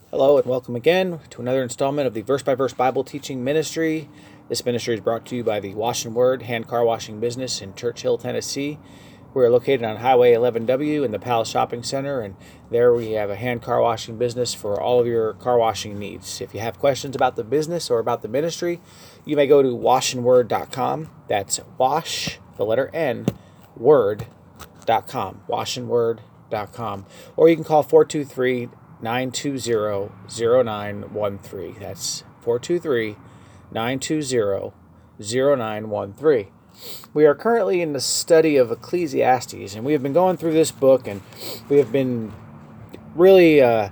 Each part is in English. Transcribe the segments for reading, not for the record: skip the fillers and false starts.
Hello and welcome again to another installment of the Verse by Verse Bible Teaching Ministry. This ministry is brought to you by the Wash and Word Hand Car Washing Business in Churchill, Tennessee. We're located on Highway 11W in the Palace Shopping Center, and there we have a hand car washing business for all of your car washing needs. If you have questions about the business or about the ministry, you may go to washandword.com. That's wash, the letter N, word.com, washandword.com. Or you can call 423-920-0913. That's 423-920-0913. We are currently in the study of Ecclesiastes, and we have been going through this book, and we have been really, I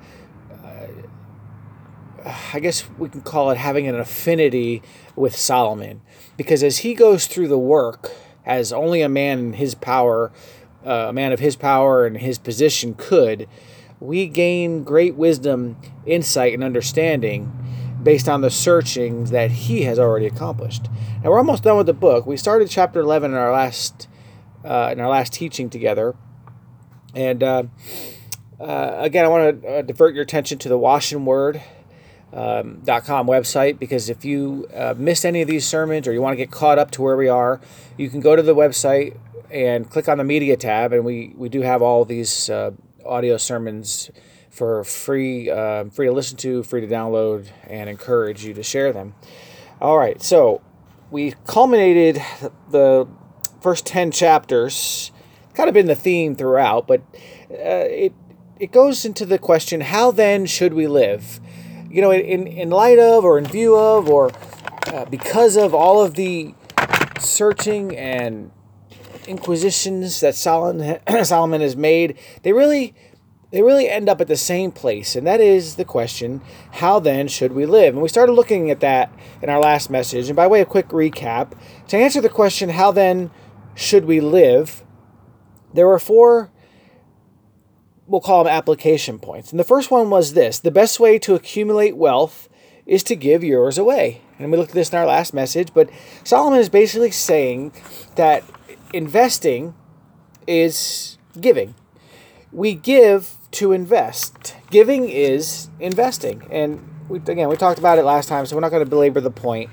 guess we can call it having an affinity with Solomon, because as he goes through the work, as only a man in his power, a man of his power and his position could, we gain great wisdom, insight, and understanding based on the searchings that he has already accomplished. Now we're almost done with the book. We started chapter 11 in our last teaching together, and again, I want to divert your attention to the washandword.com website, because if you missed any of these sermons or you want to get caught up to where we are, you can go to the website and click on the media tab, and we do have all of these audio sermons for free to listen to, free to download, and encourage you to share them. All right, so we culminated the first 10 chapters, kind of been the theme throughout, but it goes into the question, how then should we live? You know, in light of, or in view of, or because of all of the searching and inquisitions that Solomon has made, they really end up at the same place, and that is the question, how then should we live? And we started looking at that in our last message, and by way of quick recap, to answer the question, how then should we live, there were four, we'll call them application points. And the first one was this: the best way to accumulate wealth is to give yours away. And we looked at this in our last message, but Solomon is basically saying that investing is giving. We give to invest. Giving is investing. And we talked about it last time, so we're not going to belabor the point.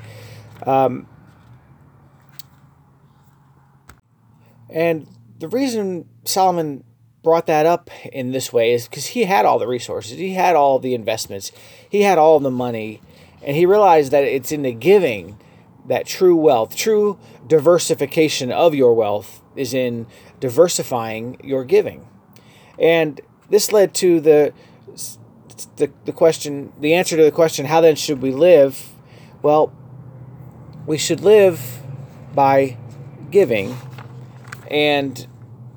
And the reason Solomon brought that up in this way is because he had all the resources. He had all the investments. He had all the money. And he realized that it's in the giving that true wealth, true diversification of your wealth is in diversifying your giving. And this led to the question, the answer to the question, how then should we live? Well, we should live by giving. And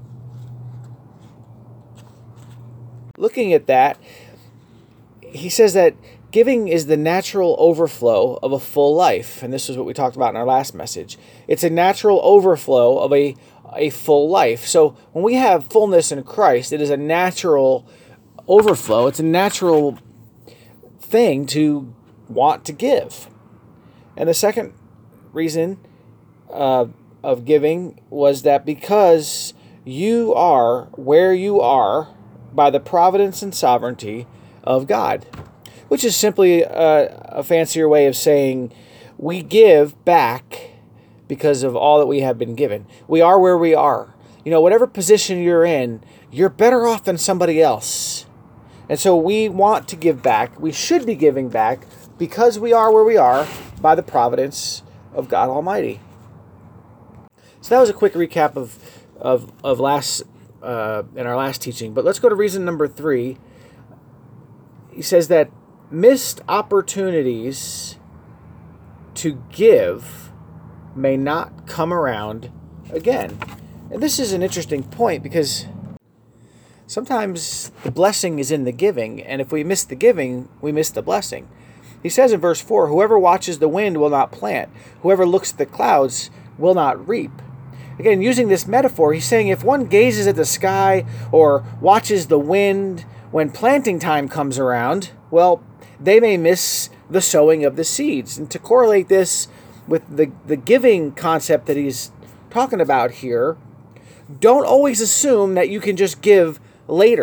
looking at that, he says that giving is the natural overflow of a full life. And this is what we talked about in our last message. It's a natural overflow of a full life. So when we have fullness in Christ, it is a natural overflow. It's a natural thing to want to give. And the second reason of giving was that because you are where you are by the providence and sovereignty of God, which is simply a fancier way of saying we give back because of all that we have been given. We are where we are. You know, whatever position you're in, you're better off than somebody else. And so we want to give back. We should be giving back because we are where we are by the providence of God Almighty. So that was a quick recap of last in our last teaching. But let's go to reason number 3. He says that missed opportunities to give may not come around again. And this is an interesting point, because sometimes the blessing is in the giving, and if we miss the giving, we miss the blessing. He says in verse 4, whoever watches the wind will not plant. Whoever looks at the clouds will not reap. Again, using this metaphor, he's saying if one gazes at the sky or watches the wind when planting time comes around, well, they may miss the sowing of the seeds. And to correlate this with the giving concept that he's talking about here, don't always assume that you can just give later.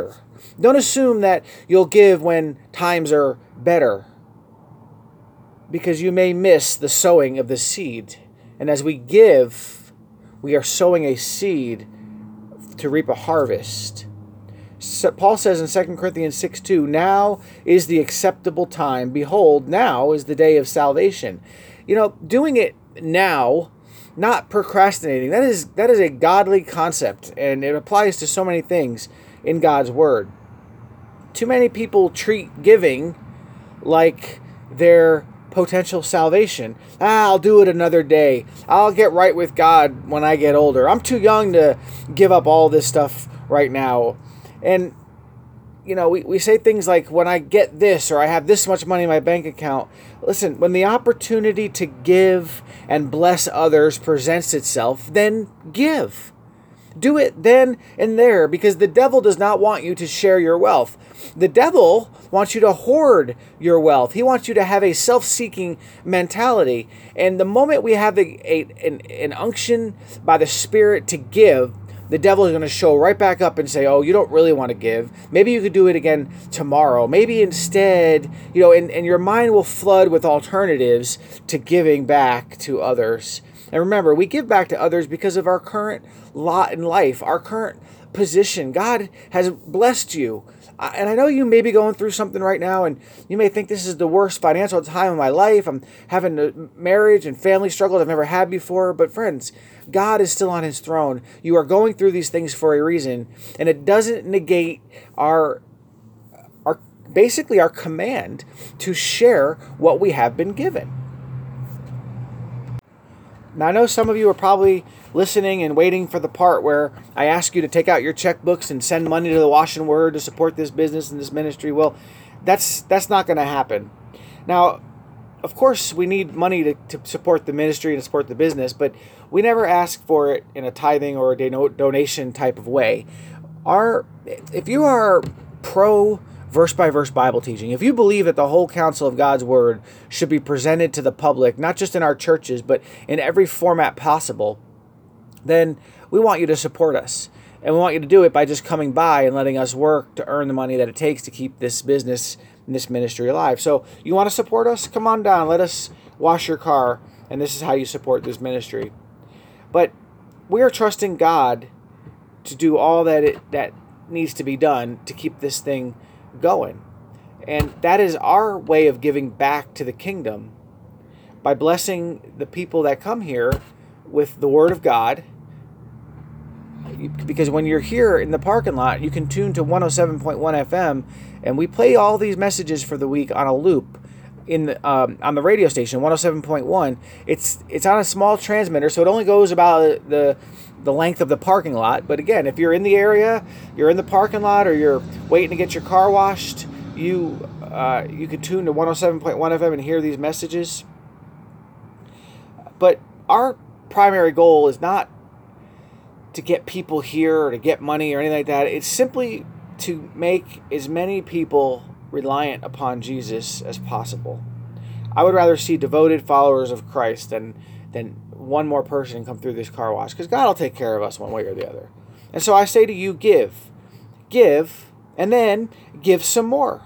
Don't assume that you'll give when times are better, because you may miss the sowing of the seed. And as we give, we are sowing a seed to reap a harvest. So Paul says in 2 Corinthians 6:2, now is the acceptable time. Behold, now is the day of salvation. Doing it now, not procrastinating, that is a godly concept, and it applies to so many things in God's Word. Too many people treat giving like their potential salvation. I'll do it another day. I'll get right with God when I get older. I'm too young to give up all this stuff right now. And, we say things like, when I get this, or I have this much money in my bank account. Listen, when the opportunity to give and bless others presents itself, then give. Do it then and there, because the devil does not want you to share your wealth. The devil wants you to hoard your wealth. He wants you to have a self-seeking mentality. And the moment we have an unction by the Spirit to give, the devil is going to show right back up and say, oh, you don't really want to give. Maybe you could do it again tomorrow. Maybe instead, and your mind will flood with alternatives to giving back to others. And remember, we give back to others because of our current lot in life, our current position. God has blessed you. And I know you may be going through something right now, and you may think this is the worst financial time of my life. I'm having a marriage and family struggles I've never had before. But friends, God is still on his throne. You are going through these things for a reason, and it doesn't negate our command to share what we have been given. Now, I know some of you are probably listening and waiting for the part where I ask you to take out your checkbooks and send money to the Wash and Word to support this business and this ministry. Well, that's not going to happen. Now, of course, we need money to support the ministry and to support the business, but we never ask for it in a tithing or a donation type of way. If you are pro verse-by-verse Bible teaching, if you believe that the whole counsel of God's Word should be presented to the public, not just in our churches, but in every format possible, then we want you to support us. And we want you to do it by just coming by and letting us work to earn the money that it takes to keep this business and this ministry alive. So you want to support us? Come on down. Let us wash your car. And this is how you support this ministry. But we are trusting God to do all that needs to be done to keep this thing going. And that is our way of giving back to the kingdom, by blessing the people that come here with the Word of God. Because when you're here in the parking lot, you can tune to 107.1 FM, and we play all these messages for the week on a loop on the radio station, 107.1. It's on a small transmitter, so it only goes about the length of the parking lot. But again, if you're in the area, you're in the parking lot, or you're waiting to get your car washed, you could tune to 107.1 FM and hear these messages. But our primary goal is not to get people here or to get money or anything like that. It's simply to make as many people reliant upon Jesus as possible. I would rather see devoted followers of Christ than one more person come through this car wash, because God will take care of us one way or the other. And so I say to you, give, and then give some more.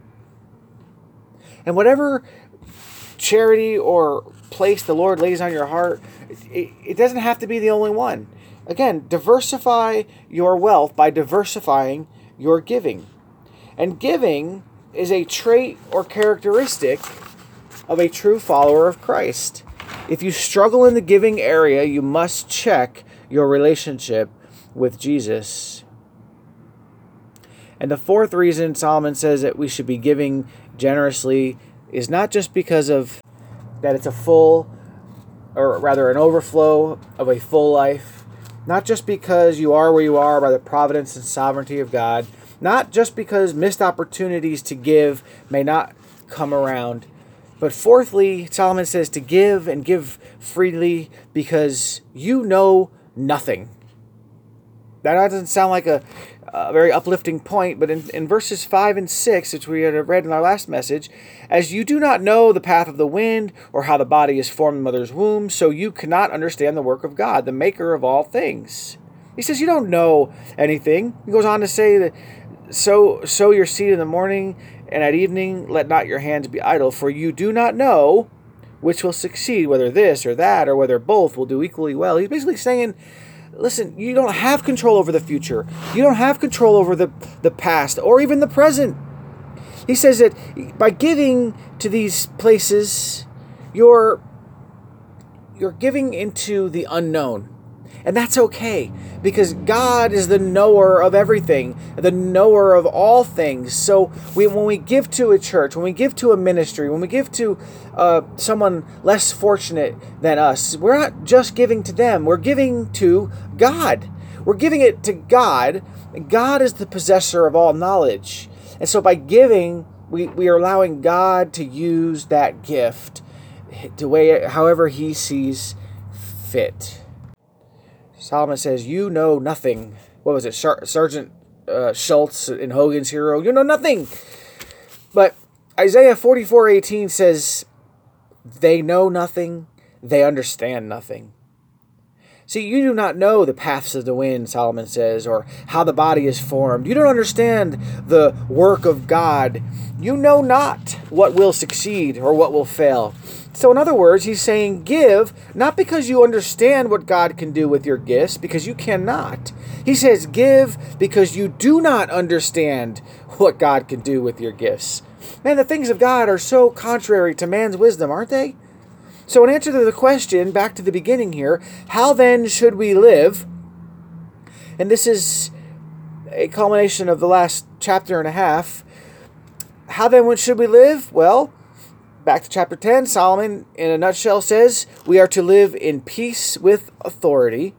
And whatever charity or place the Lord lays on your heart, it doesn't have to be the only one. Again, diversify your wealth by diversifying your giving. And giving is a trait or characteristic of a true follower of Christ. If you struggle in the giving area, you must check your relationship with Jesus. And the fourth reason Solomon says that we should be giving generously is not just because of that it's an overflow of a full life. Not just because you are where you are by the providence and sovereignty of God. Not just because missed opportunities to give may not come around. But fourthly, Solomon says to give and give freely because you know nothing. That doesn't sound like a very uplifting point, but in verses 5 and 6, which we had read in our last message, as you do not know the path of the wind or how the body is formed in the mother's womb, so you cannot understand the work of God, the maker of all things. He says you don't know anything. He goes on to say that sow your seed in the morning, and at evening let not your hands be idle, for you do not know which will succeed, whether this or that, or whether both will do equally well. He's basically saying, listen, you don't have control over the future. You don't have control over the past or even the present. He says that by giving to these places, you're giving into the unknown. And that's okay, because God is the knower of everything, the knower of all things. So when we give to a church, when we give to a ministry, when we give to someone less fortunate than us, we're not just giving to them, we're giving to God. We're giving it to God. God is the possessor of all knowledge. And so by giving, we are allowing God to use that gift the way however he sees fit. Solomon says, you know nothing. What was it? Sergeant Schultz in Hogan's Hero. You know nothing. But Isaiah 44:18 says, they know nothing. They understand nothing. See, you do not know the paths of the wind, Solomon says, or how the body is formed. You don't understand the work of God. You know not what will succeed or what will fail. So in other words, he's saying give, not because you understand what God can do with your gifts, because you cannot. He says give because you do not understand what God can do with your gifts. Man, the things of God are so contrary to man's wisdom, aren't they? So in answer to the question, back to the beginning here, how then should we live? And this is a culmination of the last chapter and a half. How then should we live? Well, back to chapter 10, Solomon, in a nutshell, says we are to live in peace with authority.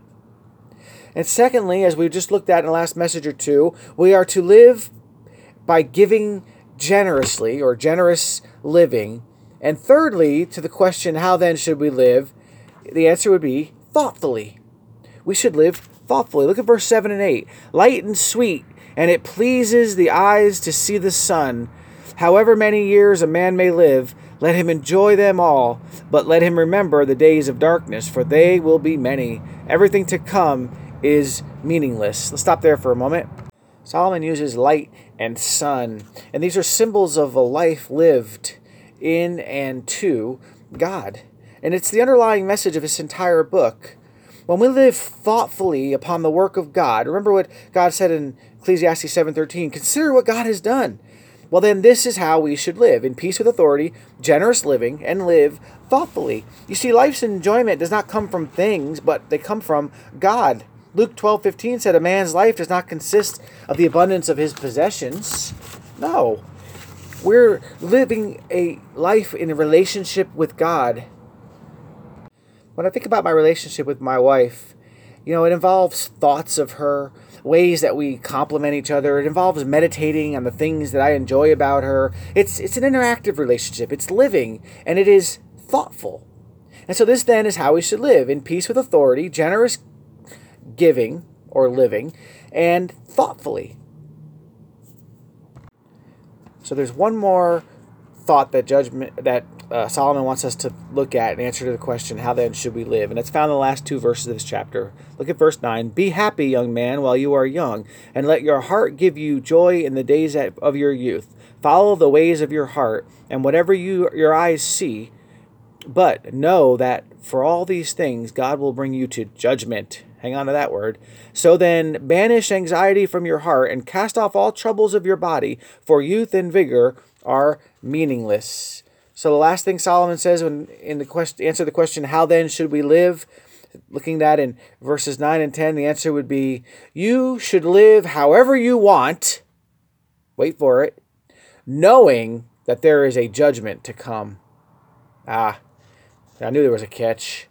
And secondly, as we just looked at in the last message or two, we are to live by giving generously, or generous living. And thirdly, to the question, how then should we live? The answer would be thoughtfully. We should live thoughtfully. Look at verse 7 and 8. Light and sweet, and it pleases the eyes to see the sun. However many years a man may live, let him enjoy them all, but let him remember the days of darkness, for they will be many. Everything to come is meaningless. Let's stop there for a moment. Solomon uses light and sun, and these are symbols of a life lived in and to God. And it's the underlying message of this entire book. When we live thoughtfully upon the work of God, remember what God said in Ecclesiastes 7:13, consider what God has done. Well, then this is how we should live, in peace with authority, generous living, and live thoughtfully. You see, life's enjoyment does not come from things, but they come from God. Luke 12:15 said, a man's life does not consist of the abundance of his possessions. No. We're living a life in a relationship with God. When I think about my relationship with my wife, it involves thoughts of her, ways that we complement each other. It involves meditating on the things that I enjoy about her. It's an interactive relationship. It's living, and it is thoughtful. And so this then is how we should live, in peace with authority, generous giving or living, and thoughtfully. So there's one more thought that Solomon wants us to look at in answer to the question, how then should we live? And it's found in the last two verses of this chapter. Look at verse 9. Be happy, young man, while you are young, and let your heart give you joy in the days of your youth. Follow the ways of your heart, and whatever your eyes see. But know that for all these things, God will bring you to judgment. Hang on to that word. So then, banish anxiety from your heart and cast off all troubles of your body, for youth and vigor are meaningless. So the last thing Solomon says answer the question, how then should we live? Looking at that in verses 9 and 10, the answer would be, you should live however you want, wait for it, knowing that there is a judgment to come. I knew there was a catch.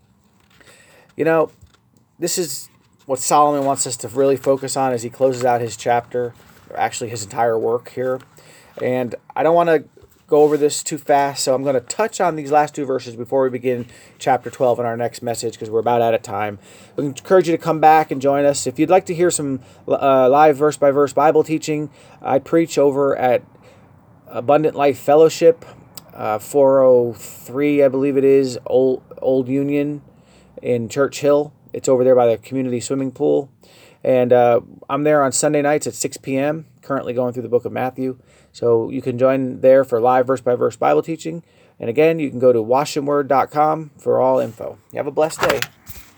This is what Solomon wants us to really focus on as he closes out his chapter, or actually his entire work here. And I don't want to go over this too fast, so I'm going to touch on these last two verses before we begin chapter 12 in our next message, because we're about out of time. We encourage you to come back and join us. If you'd like to hear some live verse-by-verse Bible teaching, I preach over at Abundant Life Fellowship, 403, I believe it is, Old Union in Church Hill. It's over there by the community swimming pool. And I'm there on Sunday nights at 6 p.m. currently going through the book of Matthew. So you can join there for live verse-by-verse Bible teaching. And again, you can go to washandword.com for all info. You have a blessed day.